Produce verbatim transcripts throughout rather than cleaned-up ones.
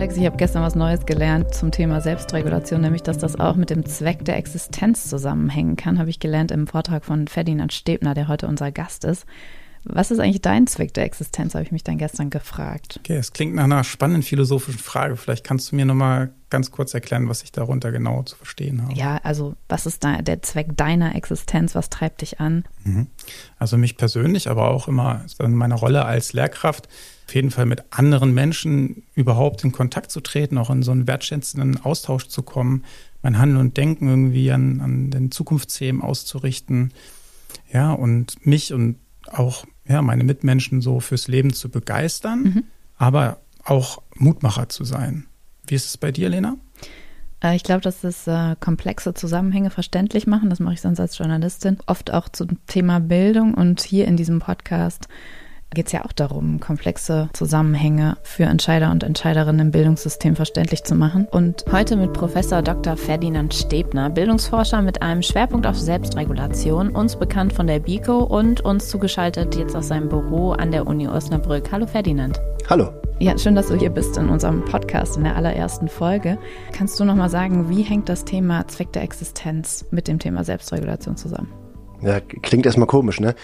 Alex, ich habe gestern was Neues gelernt zum Thema Selbstregulation, nämlich, dass das auch mit dem Zweck der Existenz zusammenhängen kann, habe ich gelernt im Vortrag von Ferdinand Stebner, der heute unser Gast ist. Was ist eigentlich dein Zweck der Existenz, habe ich mich dann gestern gefragt. Okay, es klingt nach einer spannenden philosophischen Frage. Vielleicht kannst du mir nochmal ganz kurz erklären, was ich darunter genau zu verstehen habe. Ja, also was ist da der Zweck deiner Existenz? Was treibt dich an? Also mich persönlich, aber auch immer in meiner Rolle als Lehrkraft, auf jeden Fall mit anderen Menschen überhaupt in Kontakt zu treten, auch in so einen wertschätzenden Austausch zu kommen, mein Handeln und Denken irgendwie an, an den Zukunftsthemen auszurichten. Ja, und mich und auch ja, meine Mitmenschen so fürs Leben zu begeistern, mhm. aber auch Mutmacher zu sein. Wie ist es bei dir, Lena? Äh, ich glaube, dass es äh, komplexe Zusammenhänge verständlich machen. Das mache ich sonst als Journalistin. Oft auch zum Thema Bildung. Und hier in diesem Podcast geht es ja auch darum, komplexe Zusammenhänge für Entscheider und Entscheiderinnen im Bildungssystem verständlich zu machen. Und heute mit Professor Doktor Ferdinand Stebner, Bildungsforscher mit einem Schwerpunkt auf Selbstregulation, uns bekannt von der BIKO und uns zugeschaltet jetzt aus seinem Büro an der Uni Osnabrück. Hallo Ferdinand. Hallo. Ja, schön, dass du hier bist in unserem Podcast in der allerersten Folge. Kannst du noch mal sagen, wie hängt das Thema Zweck der Existenz mit dem Thema Selbstregulation zusammen? Ja, klingt erstmal komisch, ne?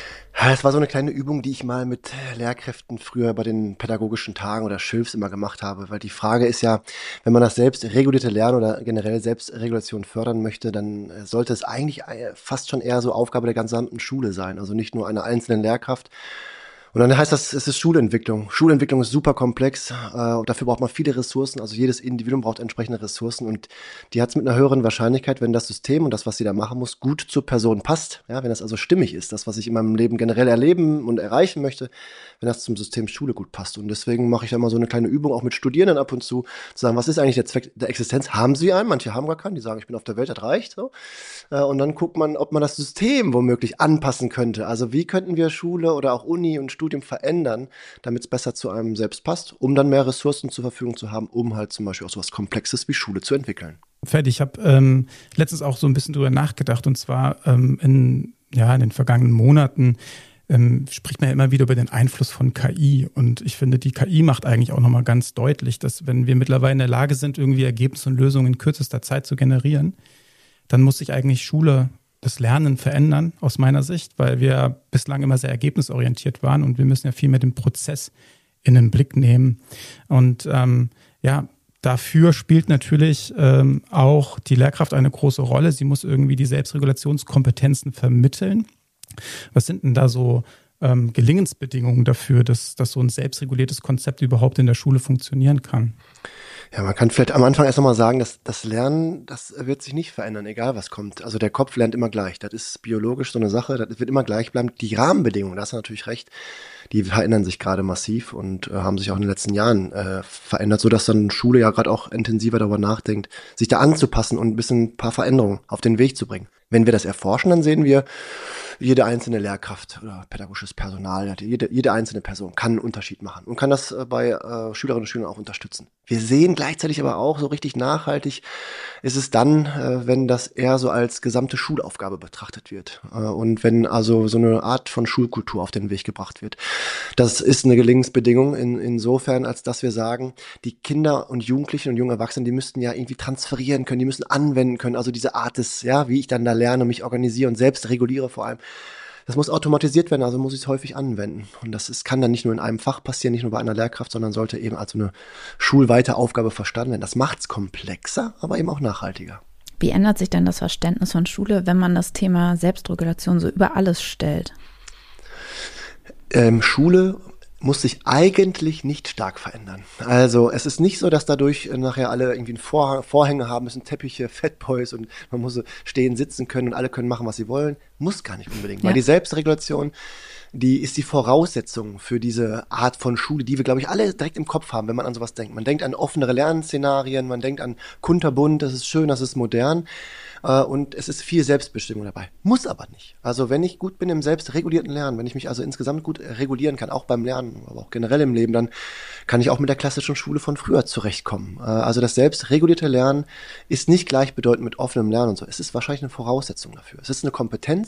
Es war so eine kleine Übung, die ich mal mit Lehrkräften früher bei den pädagogischen Tagen oder Schilfs immer gemacht habe, weil die Frage ist ja, wenn man das selbstregulierte Lernen oder generell Selbstregulation fördern möchte, dann sollte es eigentlich fast schon eher so Aufgabe der gesamten Schule sein, also nicht nur einer einzelnen Lehrkraft. Und dann heißt das, es ist Schulentwicklung. Schulentwicklung ist super komplex äh, und dafür braucht man viele Ressourcen. Also jedes Individuum braucht entsprechende Ressourcen und die hat es mit einer höheren Wahrscheinlichkeit, wenn das System und das, was sie da machen muss, gut zur Person passt. Ja, wenn das also stimmig ist, das, was ich in meinem Leben generell erleben und erreichen möchte, wenn das zum System Schule gut passt. Und deswegen mache ich da mal so eine kleine Übung auch mit Studierenden ab und zu, zu sagen, was ist eigentlich der Zweck der Existenz? Haben sie einen? Manche haben gar keinen. Die sagen, ich bin auf der Welt, das reicht. So. Äh, und dann guckt man, ob man das System womöglich anpassen könnte. Also wie könnten wir Schule oder auch Uni und Studium verändern, damit es besser zu einem selbst passt, um dann mehr Ressourcen zur Verfügung zu haben, um halt zum Beispiel auch so was Komplexes wie Schule zu entwickeln. Fertig, ich habe ähm, letztens auch so ein bisschen drüber nachgedacht und zwar ähm, in, ja, in den vergangenen Monaten ähm, spricht man ja immer wieder über den Einfluss von K I und ich finde, die K I macht eigentlich auch nochmal ganz deutlich, dass wenn wir mittlerweile in der Lage sind, irgendwie Ergebnisse und Lösungen in kürzester Zeit zu generieren, dann muss sich eigentlich Schule das Lernen verändern, aus meiner Sicht, weil wir bislang immer sehr ergebnisorientiert waren und wir müssen ja viel mehr den Prozess in den Blick nehmen. Und ähm, ja, dafür spielt natürlich ähm, auch die Lehrkraft eine große Rolle. Sie muss irgendwie die Selbstregulationskompetenzen vermitteln. Was sind denn da so ähm, Gelingensbedingungen dafür, dass, dass so ein selbstreguliertes Konzept überhaupt in der Schule funktionieren kann? Ja, man kann vielleicht am Anfang erst nochmal sagen, dass das Lernen, das wird sich nicht verändern, egal was kommt. Also der Kopf lernt immer gleich. Das ist biologisch so eine Sache, das wird immer gleich bleiben. Die Rahmenbedingungen, da hast du natürlich recht, die verändern sich gerade massiv und äh, haben sich auch in den letzten Jahren äh, verändert, sodass dann Schule ja gerade auch intensiver darüber nachdenkt, sich da anzupassen und ein bisschen ein paar Veränderungen auf den Weg zu bringen. Wenn wir das erforschen, dann sehen wir, jede einzelne Lehrkraft oder pädagogisches Personal, jede, jede einzelne Person kann einen Unterschied machen und kann das äh, bei äh, Schülerinnen und Schülern auch unterstützen. Wir sehen gleichzeitig aber auch, so richtig nachhaltig ist es dann, äh, wenn das eher so als gesamte Schulaufgabe betrachtet wird äh, und wenn also so eine Art von Schulkultur auf den Weg gebracht wird. Das ist eine Gelingensbedingung in, insofern, als dass wir sagen, die Kinder und Jugendlichen und junge Erwachsene, die müssten ja irgendwie transferieren können, die müssen anwenden können, also diese Art des, ja, wie ich dann da lerne, mich organisiere und selbst reguliere vor allem. Das muss automatisiert werden, also muss ich es häufig anwenden. Und das ist, kann dann nicht nur in einem Fach passieren, nicht nur bei einer Lehrkraft, sondern sollte eben als eine schulweite Aufgabe verstanden werden. Das macht es komplexer, aber eben auch nachhaltiger. Wie ändert sich denn das Verständnis von Schule, wenn man das Thema Selbstregulation so über alles stellt? Ähm, Schule muss sich eigentlich nicht stark verändern. Also es ist nicht so, dass dadurch nachher alle irgendwie Vorhang, Vorhänge haben müssen, Teppiche, Fatboys und man muss stehen, sitzen können und alle können machen, was sie wollen. Muss gar nicht unbedingt, ja. Weil die Selbstregulation, die ist die Voraussetzung für diese Art von Schule, die wir, glaube ich, alle direkt im Kopf haben, wenn man an sowas denkt. Man denkt an offenere Lernszenarien, man denkt an kunterbunt, das ist schön, das ist modern. Und es ist viel Selbstbestimmung dabei. Muss aber nicht. Also wenn ich gut bin im selbstregulierten Lernen, wenn ich mich also insgesamt gut regulieren kann, auch beim Lernen, aber auch generell im Leben, dann kann ich auch mit der klassischen Schule von früher zurechtkommen. Also das selbstregulierte Lernen ist nicht gleichbedeutend mit offenem Lernen und so. Es ist wahrscheinlich eine Voraussetzung dafür. Es ist eine Kompetenz,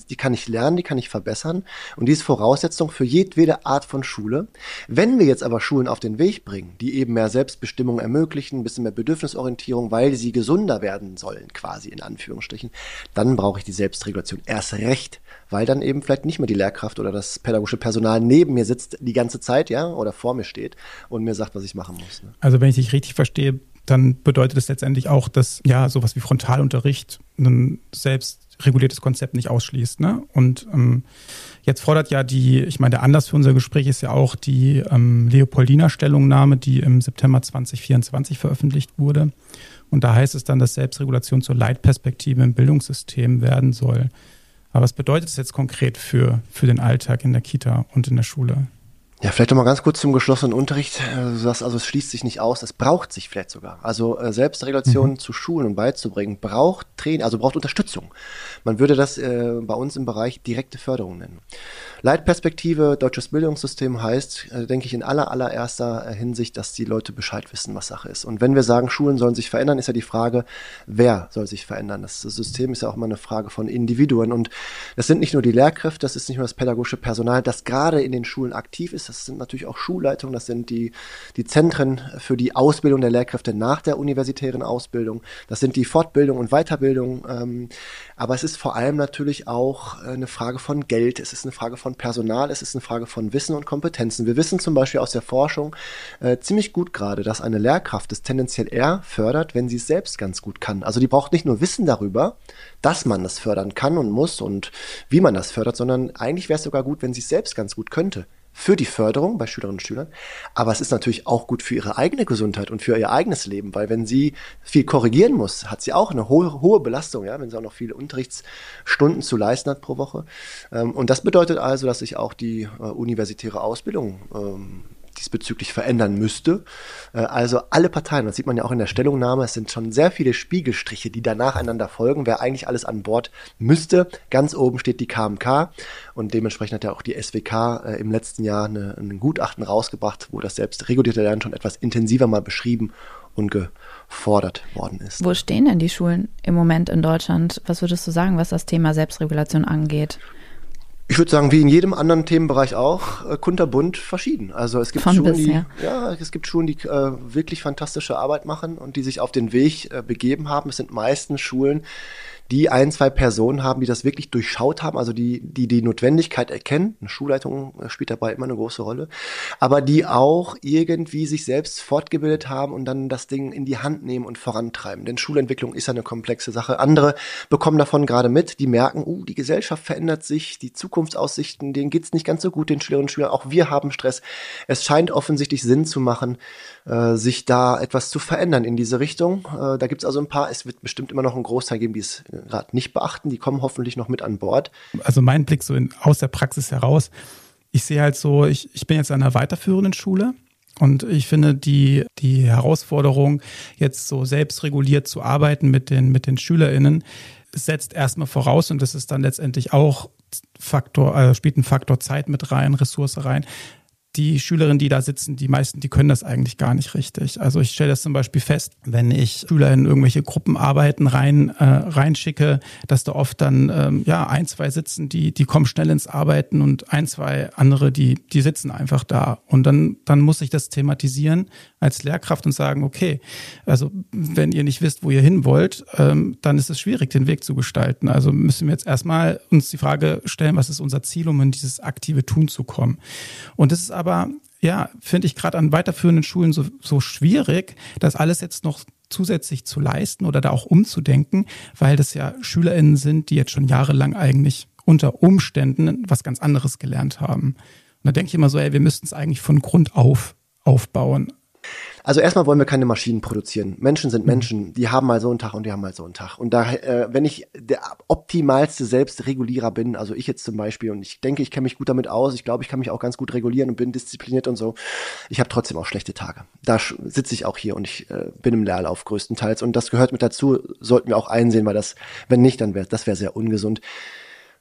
Kompetenz, die kann ich lernen, die kann ich verbessern und die ist Voraussetzung für jedwede Art von Schule. Wenn wir jetzt aber Schulen auf den Weg bringen, die eben mehr Selbstbestimmung ermöglichen, ein bisschen mehr Bedürfnisorientierung, weil sie gesunder werden sollen, quasi in Anführungsstrichen, dann brauche ich die Selbstregulation erst recht, weil dann eben vielleicht nicht mehr die Lehrkraft oder das pädagogische Personal neben mir sitzt die ganze Zeit, ja, oder vor mir steht und mir sagt, was ich machen muss. Ne? Also wenn ich dich richtig verstehe, dann bedeutet es letztendlich auch, dass ja sowas wie Frontalunterricht ein selbstreguliertes Konzept nicht ausschließt. Ne? Und ähm, jetzt fordert ja die, ich meine, der Anlass für unser Gespräch ist ja auch die ähm, Leopoldina-Stellungnahme, die im September zwanzig vierundzwanzig veröffentlicht wurde. Und da heißt es dann, dass Selbstregulation zur Leitperspektive im Bildungssystem werden soll. Aber was bedeutet das jetzt konkret für, für den Alltag in der Kita und in der Schule? Ja, vielleicht noch mal ganz kurz zum geschlossenen Unterricht. Du sagst also, es schließt sich nicht aus, es braucht sich vielleicht sogar. Also äh, Selbstregulation mhm. zu schulen und beizubringen, braucht Training, also braucht Unterstützung. Man würde das äh, bei uns im Bereich direkte Förderung nennen. Leitperspektive, deutsches Bildungssystem heißt, äh, denke ich, in aller, allererster Hinsicht, dass die Leute Bescheid wissen, was Sache ist. Und wenn wir sagen, Schulen sollen sich verändern, ist ja die Frage, wer soll sich verändern? Das System ist ja auch immer eine Frage von Individuen. Und das sind nicht nur die Lehrkräfte, das ist nicht nur das pädagogische Personal, das gerade in den Schulen aktiv ist. Das sind natürlich auch Schulleitungen, das sind die, die Zentren für die Ausbildung der Lehrkräfte nach der universitären Ausbildung. Das sind die Fortbildung und Weiterbildung. Ähm, aber es ist vor allem natürlich auch eine Frage von Geld. Es ist eine Frage von Personal, es ist eine Frage von Wissen und Kompetenzen. Wir wissen zum Beispiel aus der Forschung äh, ziemlich gut gerade, dass eine Lehrkraft es tendenziell eher fördert, wenn sie es selbst ganz gut kann. Also die braucht nicht nur Wissen darüber, dass man das fördern kann und muss und wie man das fördert, sondern eigentlich wäre es sogar gut, wenn sie es selbst ganz gut könnte. Für die Förderung bei Schülerinnen und Schülern, aber es ist natürlich auch gut für ihre eigene Gesundheit und für ihr eigenes Leben, weil wenn sie viel korrigieren muss, hat sie auch eine hohe, hohe Belastung, ja, wenn sie auch noch viele Unterrichtsstunden zu leisten hat pro Woche. Und das bedeutet also, dass sich auch die äh, universitäre Ausbildung ähm, diesbezüglich verändern müsste. Also alle Parteien, das sieht man ja auch in der Stellungnahme, es sind schon sehr viele Spiegelstriche, die da nacheinander folgen, wer eigentlich alles an Bord müsste. Ganz oben steht die K M K und dementsprechend hat ja auch die S W K äh, im letzten Jahr eine, ein Gutachten rausgebracht, wo das selbstregulierte Lernen schon etwas intensiver mal beschrieben und gefordert worden ist. Wo stehen denn die Schulen im Moment in Deutschland? Was würdest du sagen, was das Thema Selbstregulation angeht? Ich würde sagen, wie in jedem anderen Themenbereich auch, äh, kunterbunt verschieden. Also es gibt Von Schulen, bis, die, ja. ja, es gibt Schulen, die äh, wirklich fantastische Arbeit machen und die sich auf den Weg äh, begeben haben. Es sind meistens Schulen, die ein, zwei Personen haben, die das wirklich durchschaut haben, also die die die Notwendigkeit erkennen. Eine Schulleitung spielt dabei immer eine große Rolle, aber die auch irgendwie sich selbst fortgebildet haben und dann das Ding in die Hand nehmen und vorantreiben. Denn Schulentwicklung ist ja eine komplexe Sache. Andere bekommen davon gerade mit, die merken, uh, die Gesellschaft verändert sich, die Zukunftsaussichten, denen geht's nicht ganz so gut, den Schülerinnen und Schülern. Auch wir haben Stress. Es scheint offensichtlich Sinn zu machen, äh, sich da etwas zu verändern in diese Richtung. Äh, da gibt's also ein paar, es wird bestimmt immer noch einen Großteil geben, die es gerade nicht beachten, die kommen hoffentlich noch mit an Bord. Also mein Blick so in, aus der Praxis heraus, ich sehe halt so, ich, ich bin jetzt an einer weiterführenden Schule und ich finde die, die Herausforderung, jetzt so selbstreguliert zu arbeiten mit den, mit den SchülerInnen, setzt erstmal voraus und das ist dann letztendlich auch Faktor, äh, spielt ein Faktor Zeit mit rein, Ressource rein. Die Schülerinnen, die da sitzen, die meisten, die können das eigentlich gar nicht richtig. Also ich stelle das zum Beispiel fest, wenn ich Schüler in irgendwelche Gruppenarbeiten rein äh, reinschicke, dass da oft dann ähm, ja ein, zwei sitzen, die die kommen schnell ins Arbeiten und ein, zwei andere, die die sitzen einfach da. Und dann dann muss ich das thematisieren als Lehrkraft und sagen, okay, also wenn ihr nicht wisst, wo ihr hin wollt, ähm, dann ist es schwierig, den Weg zu gestalten. Also müssen wir jetzt erstmal uns die Frage stellen, was ist unser Ziel, um in dieses aktive Tun zu kommen. Und das ist aber, ja, finde ich gerade an weiterführenden Schulen so, so schwierig, das alles jetzt noch zusätzlich zu leisten oder da auch umzudenken, weil das ja SchülerInnen sind, die jetzt schon jahrelang eigentlich unter Umständen was ganz anderes gelernt haben. Und da denke ich immer so, ey, wir müssten es eigentlich von Grund auf aufbauen. Also erstmal wollen wir keine Maschinen produzieren. Menschen sind Menschen, die haben mal so einen Tag und die haben mal so einen Tag. Und da, äh, wenn ich der optimalste Selbstregulierer bin, also ich jetzt zum Beispiel, und ich denke, ich kenne mich gut damit aus, ich glaube, ich kann mich auch ganz gut regulieren und bin diszipliniert und so, ich habe trotzdem auch schlechte Tage. Da sitze ich auch hier und ich äh, bin im Leerlauf größtenteils und das gehört mit dazu, sollten wir auch einsehen, weil das, wenn nicht, dann wäre das wäre sehr ungesund.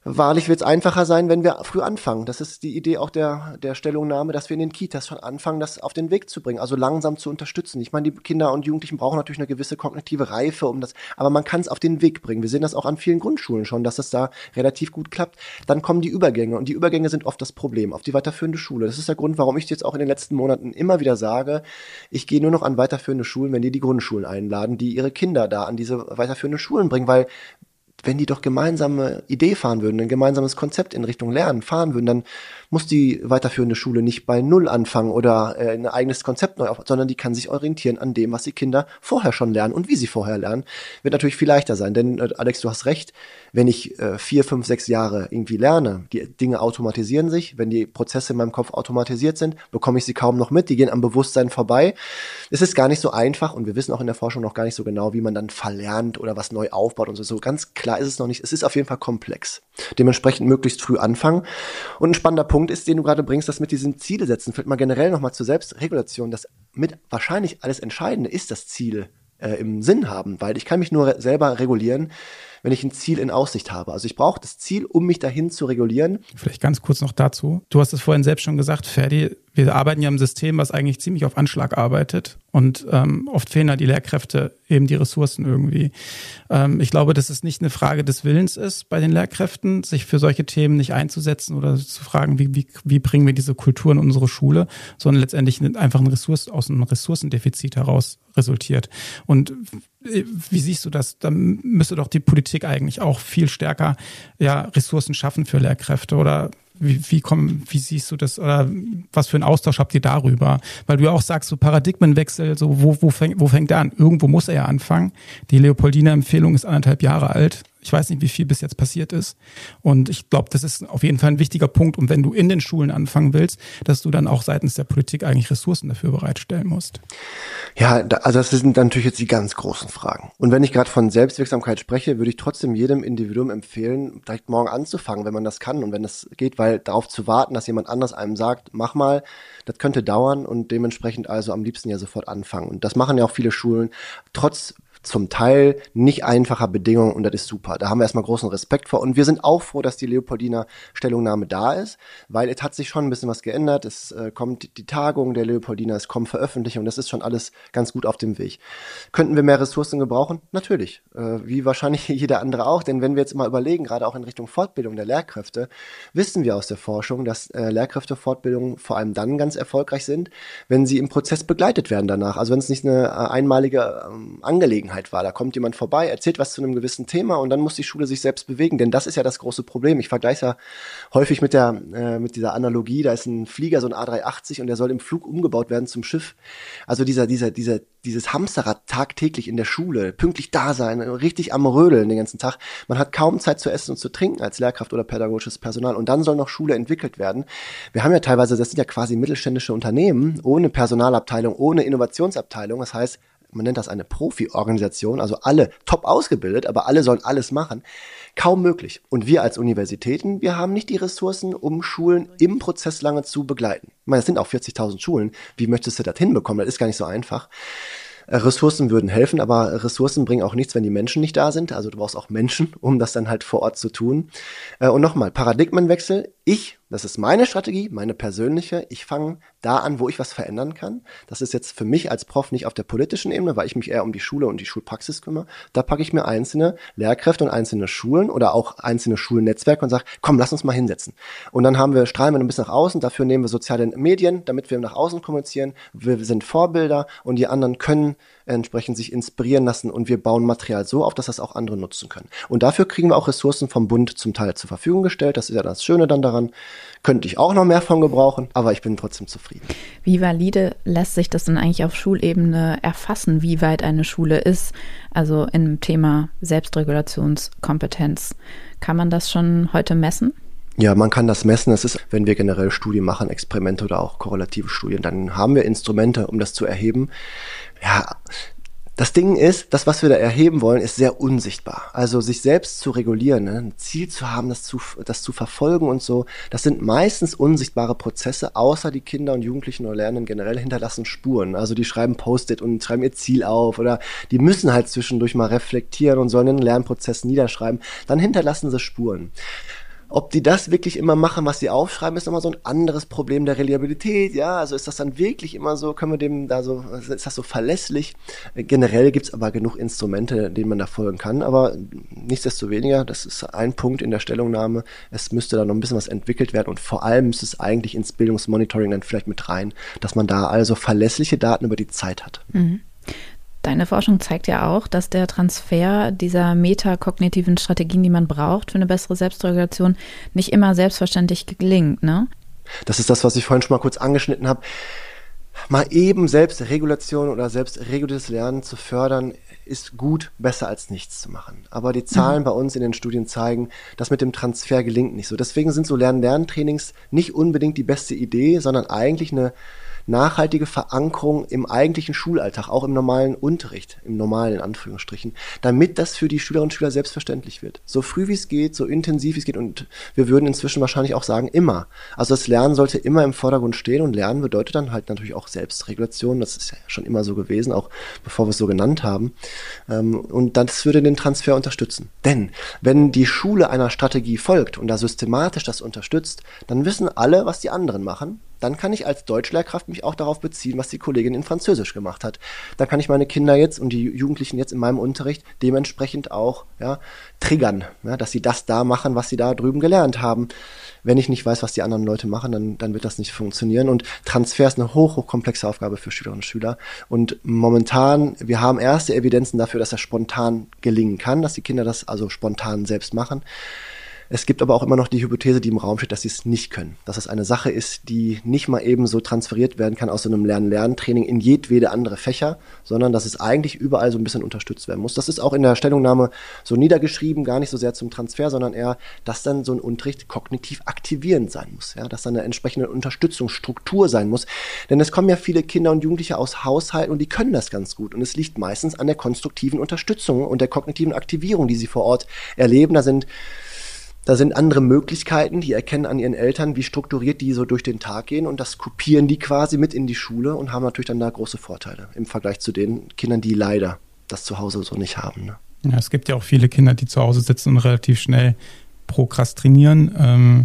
Wahrlich wird es einfacher sein, wenn wir früh anfangen. Das ist die Idee auch der, der Stellungnahme, dass wir in den Kitas schon anfangen, das auf den Weg zu bringen, also langsam zu unterstützen. Ich meine, die Kinder und Jugendlichen brauchen natürlich eine gewisse kognitive Reife, um das, aber man kann es auf den Weg bringen. Wir sehen das auch an vielen Grundschulen schon, dass es da relativ gut klappt. Dann kommen die Übergänge und die Übergänge sind oft das Problem auf die weiterführende Schule. Das ist der Grund, warum ich jetzt auch in den letzten Monaten immer wieder sage, ich gehe nur noch an weiterführende Schulen, wenn die die Grundschulen einladen, die ihre Kinder da an diese weiterführenden Schulen bringen, weil wenn die doch gemeinsame Idee fahren würden, ein gemeinsames Konzept in Richtung Lernen fahren würden, dann muss die weiterführende Schule nicht bei Null anfangen oder äh, ein eigenes Konzept neu aufbauen, sondern die kann sich orientieren an dem, was die Kinder vorher schon lernen und wie sie vorher lernen. Wird natürlich viel leichter sein, denn äh, Alex, du hast recht, wenn ich äh, vier, fünf, sechs Jahre irgendwie lerne, die Dinge automatisieren sich, wenn die Prozesse in meinem Kopf automatisiert sind, bekomme ich sie kaum noch mit, die gehen am Bewusstsein vorbei. Es ist gar nicht so einfach und wir wissen auch in der Forschung noch gar nicht so genau, wie man dann verlernt oder was neu aufbaut und so. So ganz klar ist es noch nicht. Es ist auf jeden Fall komplex. Dementsprechend möglichst früh anfangen. Und ein spannender Punkt ist, den du gerade bringst, das mit diesen Ziele setzen. Vielleicht mal generell nochmal zur Selbstregulation. Das mit wahrscheinlich alles Entscheidende ist das Ziel äh, im Sinn haben, weil ich kann mich nur re- selber regulieren, wenn ich ein Ziel in Aussicht habe. Also ich brauche das Ziel, um mich dahin zu regulieren. Vielleicht ganz kurz noch dazu. Du hast es vorhin selbst schon gesagt, Ferdi, wir arbeiten ja im System, was eigentlich ziemlich auf Anschlag arbeitet und ähm, oft fehlen da die Lehrkräfte, eben die Ressourcen irgendwie. Ähm, ich glaube, dass es nicht eine Frage des Willens ist bei den Lehrkräften, sich für solche Themen nicht einzusetzen oder zu fragen, wie, wie, wie bringen wir diese Kultur in unsere Schule, sondern letztendlich einfach ein Ressource, aus einem Ressourcendefizit heraus resultiert. Und wie siehst du das? Da müsste doch die Politik eigentlich auch viel stärker ja, Ressourcen schaffen für Lehrkräfte oder Wie, wie, komm, wie siehst du das oder was für einen Austausch habt ihr darüber? Weil du ja auch sagst, so Paradigmenwechsel, so wo, wo, fängt, wo fängt der an? Irgendwo muss er ja anfangen. Die Leopoldina-Empfehlung ist anderthalb Jahre alt. Ich weiß nicht, wie viel bis jetzt passiert ist. Und ich glaube, das ist auf jeden Fall ein wichtiger Punkt. Und wenn du in den Schulen anfangen willst, dass du dann auch seitens der Politik eigentlich Ressourcen dafür bereitstellen musst. Ja, da, also das sind dann natürlich jetzt die ganz großen Fragen. Und wenn ich gerade von Selbstwirksamkeit spreche, würde ich trotzdem jedem Individuum empfehlen, direkt morgen anzufangen, wenn man das kann und wenn das geht, weil darauf zu warten, dass jemand anders einem sagt, mach mal, das könnte dauern und dementsprechend also am liebsten ja sofort anfangen. Und das machen ja auch viele Schulen, trotz zum Teil nicht einfacher Bedingungen und das ist super. Da haben wir erstmal großen Respekt vor und wir sind auch froh, dass die Leopoldiner Stellungnahme da ist, weil es hat sich schon ein bisschen was geändert. Es äh, kommt die Tagung der Leopoldiner, es kommen Veröffentlichungen, das ist schon alles ganz gut auf dem Weg. Könnten wir mehr Ressourcen gebrauchen? Natürlich, äh, wie wahrscheinlich jeder andere auch, denn wenn wir jetzt mal überlegen, gerade auch in Richtung Fortbildung der Lehrkräfte, wissen wir aus der Forschung, dass äh, Lehrkräftefortbildungen vor allem dann ganz erfolgreich sind, wenn sie im Prozess begleitet werden danach. Also wenn es nicht eine äh, einmalige ähm, Angelegenheit war. Da kommt jemand vorbei, erzählt was zu einem gewissen Thema und dann muss die Schule sich selbst bewegen, denn das ist ja das große Problem. Ich vergleiche es ja häufig mit der äh, mit dieser Analogie, da ist ein Flieger, so ein A drei achtzig und der soll im Flug umgebaut werden zum Schiff. Also dieser dieser dieser dieses Hamsterrad tagtäglich in der Schule, pünktlich da sein, richtig am Rödeln den ganzen Tag. Man hat kaum Zeit zu essen und zu trinken als Lehrkraft oder pädagogisches Personal und dann soll noch Schule entwickelt werden. Wir haben ja teilweise, das sind ja quasi mittelständische Unternehmen, ohne Personalabteilung, ohne Innovationsabteilung, das heißt, man nennt das eine Profi-Organisation, also alle top ausgebildet, aber alle sollen alles machen. Kaum möglich. Und wir als Universitäten, wir haben nicht die Ressourcen, um Schulen im Prozess lange zu begleiten. Ich meine, es sind auch vierzigtausend Schulen. Wie möchtest du das hinbekommen? Das ist gar nicht so einfach. Ressourcen würden helfen, aber Ressourcen bringen auch nichts, wenn die Menschen nicht da sind. Also du brauchst auch Menschen, um das dann halt vor Ort zu tun. Und nochmal, Paradigmenwechsel. Ich, das ist meine Strategie, meine persönliche. Ich fange da an, wo ich was verändern kann. Das ist jetzt für mich als Prof nicht auf der politischen Ebene, weil ich mich eher um die Schule und die Schulpraxis kümmere. Da packe ich mir einzelne Lehrkräfte und einzelne Schulen oder auch einzelne Schulnetzwerke und sage, komm, lass uns mal hinsetzen. Und dann haben wir, strahlen wir ein bisschen nach außen. Dafür nehmen wir soziale Medien, damit wir nach außen kommunizieren. Wir sind Vorbilder und die anderen können entsprechend sich inspirieren lassen und wir bauen Material so auf, dass das auch andere nutzen können. Und dafür kriegen wir auch Ressourcen vom Bund zum Teil zur Verfügung gestellt. Das ist ja das Schöne dann daran. Könnte ich auch noch mehr von gebrauchen, aber ich bin trotzdem zufrieden. Wie valide lässt sich das denn eigentlich auf Schulebene erfassen, wie weit eine Schule ist? Also im Thema Selbstregulationskompetenz. Kann man das schon heute messen? Ja, man kann das messen. Es ist, wenn wir generell Studien machen, Experimente oder auch korrelative Studien, dann haben wir Instrumente, um das zu erheben. Ja, das Ding ist, das, was wir da erheben wollen, ist sehr unsichtbar. Also sich selbst zu regulieren, ne? Ein Ziel zu haben, das zu, das zu verfolgen und so, das sind meistens unsichtbare Prozesse, außer die Kinder und Jugendlichen oder Lernenden generell hinterlassen Spuren. Also die schreiben Post-it und schreiben ihr Ziel auf oder die müssen halt zwischendurch mal reflektieren und sollen einen Lernprozess niederschreiben. Dann hinterlassen sie Spuren. Ob die das wirklich immer machen, was sie aufschreiben, ist nochmal so ein anderes Problem der Reliabilität, ja, also ist das dann wirklich immer so, können wir dem da so, ist das so verlässlich? Generell gibt's aber genug Instrumente, denen man da folgen kann, aber nichtsdestoweniger, das ist ein Punkt in der Stellungnahme, es müsste da noch ein bisschen was entwickelt werden und vor allem müsste es eigentlich ins Bildungsmonitoring dann vielleicht mit rein, dass man da also verlässliche Daten über die Zeit hat. Mhm. Deine Forschung zeigt ja auch, dass der Transfer dieser metakognitiven Strategien, die man braucht für eine bessere Selbstregulation, nicht immer selbstverständlich gelingt, ne? Das ist das, was ich vorhin schon mal kurz angeschnitten habe. Mal eben Selbstregulation oder selbstreguliertes Lernen zu fördern, ist gut, besser als nichts zu machen. Aber die Zahlen mhm. bei uns in den Studien zeigen, dass mit dem Transfer gelingt nicht so. Deswegen sind so Lernen-Lerntrainings nicht unbedingt die beste Idee, sondern eigentlich eine nachhaltige Verankerung im eigentlichen Schulalltag, auch im normalen Unterricht, im normalen in Anführungsstrichen, damit das für die Schülerinnen und Schüler selbstverständlich wird. So früh wie es geht, so intensiv wie es geht und wir würden inzwischen wahrscheinlich auch sagen, immer. Also das Lernen sollte immer im Vordergrund stehen und Lernen bedeutet dann halt natürlich auch Selbstregulation, das ist ja schon immer so gewesen, auch bevor wir es so genannt haben. Und das würde den Transfer unterstützen. Denn wenn die Schule einer Strategie folgt und da systematisch das unterstützt, dann wissen alle, was die anderen machen. Dann kann ich als Deutschlehrkraft mich auch darauf beziehen, was die Kollegin in Französisch gemacht hat. Dann kann ich meine Kinder jetzt und die Jugendlichen jetzt in meinem Unterricht dementsprechend auch ja, triggern, ja, dass sie das da machen, was sie da drüben gelernt haben. Wenn ich nicht weiß, was die anderen Leute machen, dann, dann wird das nicht funktionieren. Und Transfer ist eine hoch, hoch komplexe Aufgabe für Schülerinnen und Schüler. Und momentan, wir haben erste Evidenzen dafür, dass das spontan gelingen kann, dass die Kinder das also spontan selbst machen. Es gibt aber auch immer noch die Hypothese, die im Raum steht, dass sie es nicht können. Dass es eine Sache ist, die nicht mal eben so transferiert werden kann aus so einem Lernen-Lernen-Training in jedwede andere Fächer, sondern dass es eigentlich überall so ein bisschen unterstützt werden muss. Das ist auch in der Stellungnahme so niedergeschrieben, gar nicht so sehr zum Transfer, sondern eher, dass dann so ein Unterricht kognitiv aktivierend sein muss. Ja, dass dann eine entsprechende Unterstützungsstruktur sein muss. Denn es kommen ja viele Kinder und Jugendliche aus Haushalten und die können das ganz gut. Und es liegt meistens an der konstruktiven Unterstützung und der kognitiven Aktivierung, die sie vor Ort erleben. Da sind Da sind andere Möglichkeiten, die erkennen an ihren Eltern, wie strukturiert die so durch den Tag gehen und das kopieren die quasi mit in die Schule und haben natürlich dann da große Vorteile im Vergleich zu den Kindern, die leider das zu Hause so nicht haben. Ne? Ja, es gibt ja auch viele Kinder, die zu Hause sitzen und relativ schnell prokrastinieren, ähm,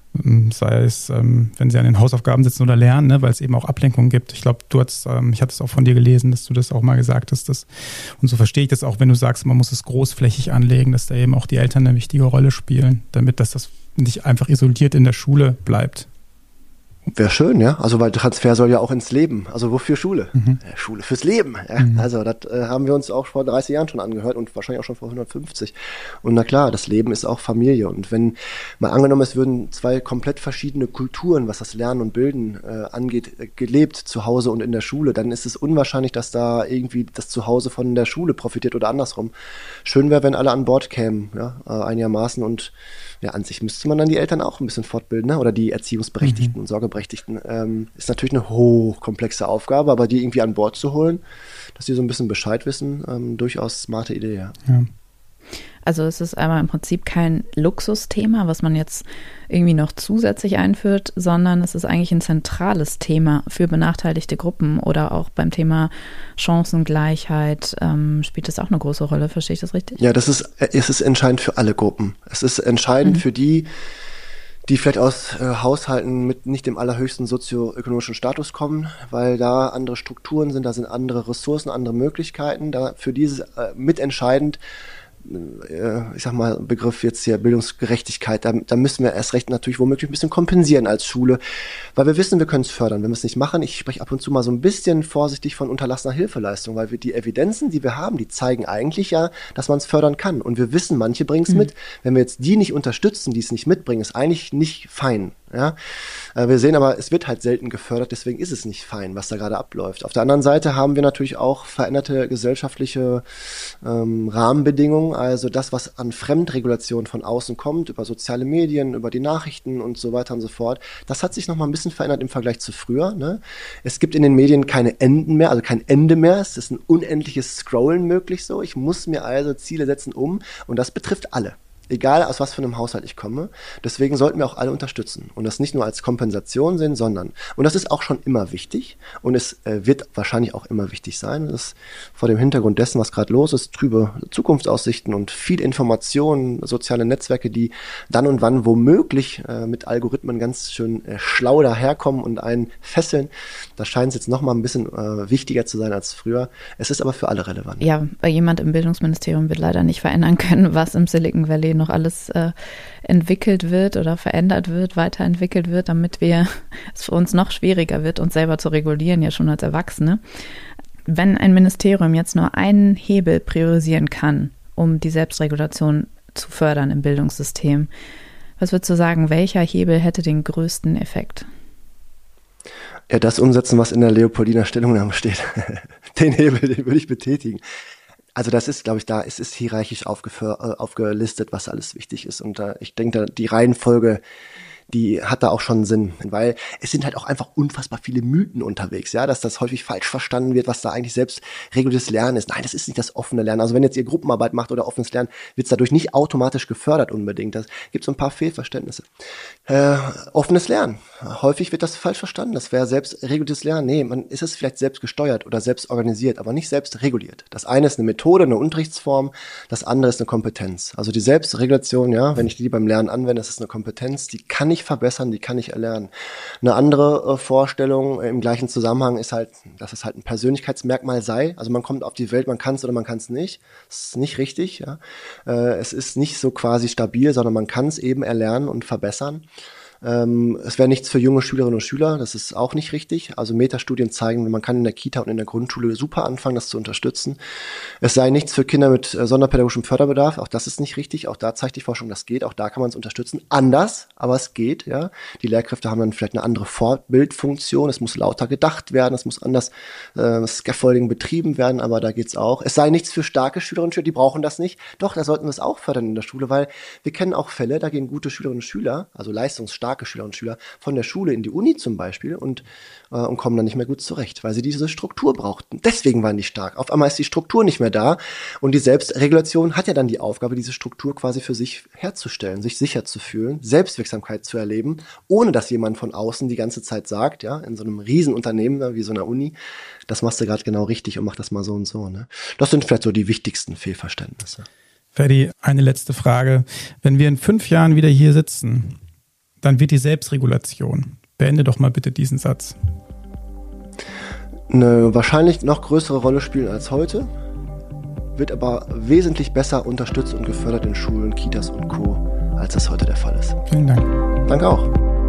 sei es, ähm, wenn sie an den Hausaufgaben sitzen oder lernen, ne, weil es eben auch Ablenkungen gibt. Ich glaube, du hast, ähm, ich hatte es auch von dir gelesen, dass du das auch mal gesagt hast. Dass, und so verstehe ich das auch, wenn du sagst, man muss es großflächig anlegen, dass da eben auch die Eltern eine wichtige Rolle spielen, damit dass das nicht einfach isoliert in der Schule bleibt. Wäre schön, ja. Also weil Transfer soll ja auch ins Leben. Also wofür Schule? Mhm. Ja, Schule fürs Leben. Ja. Mhm. Also das äh, haben wir uns auch vor dreißig Jahren schon angehört und wahrscheinlich auch schon vor hundertfünfzig. Und na klar, das Leben ist auch Familie. Und wenn mal angenommen, es würden zwei komplett verschiedene Kulturen, was das Lernen und Bilden äh, angeht, äh, gelebt zu Hause und in der Schule, dann ist es unwahrscheinlich, dass da irgendwie das Zuhause von der Schule profitiert oder andersrum. Schön wäre, wenn alle an Bord kämen, ja, äh, einigermaßen. Und ja, an sich müsste man dann die Eltern auch ein bisschen fortbilden, ne? Oder die Erziehungsberechtigten mhm. und Sorgeberechtigten. Ähm, ist natürlich eine hochkomplexe Aufgabe, aber die irgendwie an Bord zu holen, dass die so ein bisschen Bescheid wissen, ähm, durchaus smarte Idee, ja. ja. Also es ist einmal im Prinzip kein Luxusthema, was man jetzt irgendwie noch zusätzlich einführt, sondern es ist eigentlich ein zentrales Thema für benachteiligte Gruppen oder auch beim Thema Chancengleichheit ähm, spielt das auch eine große Rolle. Verstehe ich das richtig? Ja, das ist, es ist entscheidend für alle Gruppen. Es ist entscheidend mhm. für die, die vielleicht aus äh, Haushalten mit nicht dem allerhöchsten sozioökonomischen Status kommen, weil da andere Strukturen sind, da sind andere Ressourcen, andere Möglichkeiten. Da für dieses äh, mitentscheidend, ich sag mal, Begriff jetzt hier Bildungsgerechtigkeit, da, da müssen wir erst recht natürlich womöglich ein bisschen kompensieren als Schule, weil wir wissen, wir können es fördern. Wenn wir es nicht machen, ich spreche ab und zu mal so ein bisschen vorsichtig von unterlassener Hilfeleistung, weil wir die Evidenzen, die wir haben, die zeigen eigentlich ja, dass man es fördern kann. Und wir wissen, manche bringen es mhm. mit. Wenn wir jetzt die nicht unterstützen, die es nicht mitbringen, ist eigentlich nicht fein. Ja, wir sehen aber, es wird halt selten gefördert, deswegen ist es nicht fein, was da gerade abläuft. Auf der anderen Seite haben wir natürlich auch veränderte gesellschaftliche ähm, Rahmenbedingungen, also das, was an Fremdregulation von außen kommt, über soziale Medien, über die Nachrichten und so weiter und so fort, das hat sich nochmal ein bisschen verändert im Vergleich zu früher. Ne? Es gibt in den Medien keine Enden mehr, also kein Ende mehr, es ist ein unendliches Scrollen möglich so. Ich muss mir also Ziele setzen um und das betrifft alle. Egal aus was für einem Haushalt ich komme. Deswegen sollten wir auch alle unterstützen und das nicht nur als Kompensation sehen, sondern, und das ist auch schon immer wichtig und es äh, wird wahrscheinlich auch immer wichtig sein, dass vor dem Hintergrund dessen, was gerade los ist, trübe Zukunftsaussichten und viel Information, soziale Netzwerke, die dann und wann womöglich äh, mit Algorithmen ganz schön äh, schlau daherkommen und einen fesseln. Da scheint es jetzt nochmal ein bisschen äh, wichtiger zu sein als früher. Es ist aber für alle relevant. Ja, weil jemand im Bildungsministerium wird leider nicht verändern können, was im Silicon Valley noch alles äh, entwickelt wird oder verändert wird, weiterentwickelt wird, damit wir es für uns noch schwieriger wird, uns selber zu regulieren, ja schon als Erwachsene. Wenn ein Ministerium jetzt nur einen Hebel priorisieren kann, um die Selbstregulation zu fördern im Bildungssystem, was würdest du sagen, welcher Hebel hätte den größten Effekt? Ja, das umsetzen, was in der Leopoldiner Stellungnahme steht. Den Hebel, den würde ich betätigen. Also das ist, glaube ich, da es ist hierarchisch aufgeführ, aufgelistet, was alles wichtig ist. Und äh, ich denke, die Reihenfolge, die hat da auch schon Sinn, weil es sind halt auch einfach unfassbar viele Mythen unterwegs, ja, dass das häufig falsch verstanden wird, was da eigentlich selbst reguliertes Lernen ist. Nein, das ist nicht das offene Lernen. Also wenn jetzt ihr Gruppenarbeit macht oder offenes Lernen, wird es dadurch nicht automatisch gefördert unbedingt. Das gibt so ein paar Fehlverständnisse. Äh, offenes Lernen. Häufig wird das falsch verstanden. Das wäre selbst reguliertes Lernen. Nee, man ist es vielleicht selbst gesteuert oder selbst organisiert, aber nicht selbst reguliert. Das eine ist eine Methode, eine Unterrichtsform, das andere ist eine Kompetenz. Also die Selbstregulation, ja, wenn ich die beim Lernen anwende, das ist eine Kompetenz, die kann ich verbessern, die kann ich erlernen. Eine andere äh, Vorstellung im gleichen Zusammenhang ist halt, dass es halt ein Persönlichkeitsmerkmal sei. Also man kommt auf die Welt, man kann es oder man kann es nicht. Das ist nicht richtig. Ja. Äh, es ist nicht so quasi stabil, sondern man kann es eben erlernen und verbessern. Ähm, es wäre nichts für junge Schülerinnen und Schüler, das ist auch nicht richtig. Also Metastudien zeigen, man kann in der Kita und in der Grundschule super anfangen, das zu unterstützen. Es sei nichts für Kinder mit äh, sonderpädagogischem Förderbedarf, auch das ist nicht richtig. Auch da zeigt die Forschung, das geht, auch da kann man es unterstützen. Anders, aber es geht, ja. Die Lehrkräfte haben dann vielleicht eine andere Vorbildfunktion, es muss lauter gedacht werden, es muss anders äh, Scaffolding betrieben werden, aber da geht's auch. Es sei nichts für starke Schülerinnen und Schüler, die brauchen das nicht. Doch, da sollten wir es auch fördern in der Schule, weil wir kennen auch Fälle, da gehen gute Schülerinnen und Schüler, also leistungsstarke Schülerinnen und Schüler, von der Schule in die Uni zum Beispiel und, äh, und kommen dann nicht mehr gut zurecht, weil sie diese Struktur brauchten. Deswegen waren die stark. Auf einmal ist die Struktur nicht mehr da und die Selbstregulation hat ja dann die Aufgabe, diese Struktur quasi für sich herzustellen, sich sicher zu fühlen, Selbstwirksamkeit zu erleben, ohne dass jemand von außen die ganze Zeit sagt, ja, in so einem Riesenunternehmen wie so einer Uni, das machst du gerade genau richtig und mach das mal so und so. Ne? Das sind vielleicht so die wichtigsten Fehlverständnisse. Ferdi, eine letzte Frage. Wenn wir in fünf Jahren wieder hier sitzen, dann wird die Selbstregulation, beende doch mal bitte diesen Satz, eine wahrscheinlich noch größere Rolle spielen als heute, wird aber wesentlich besser unterstützt und gefördert in Schulen, Kitas und Co., als das heute der Fall ist. Vielen Dank. Danke auch.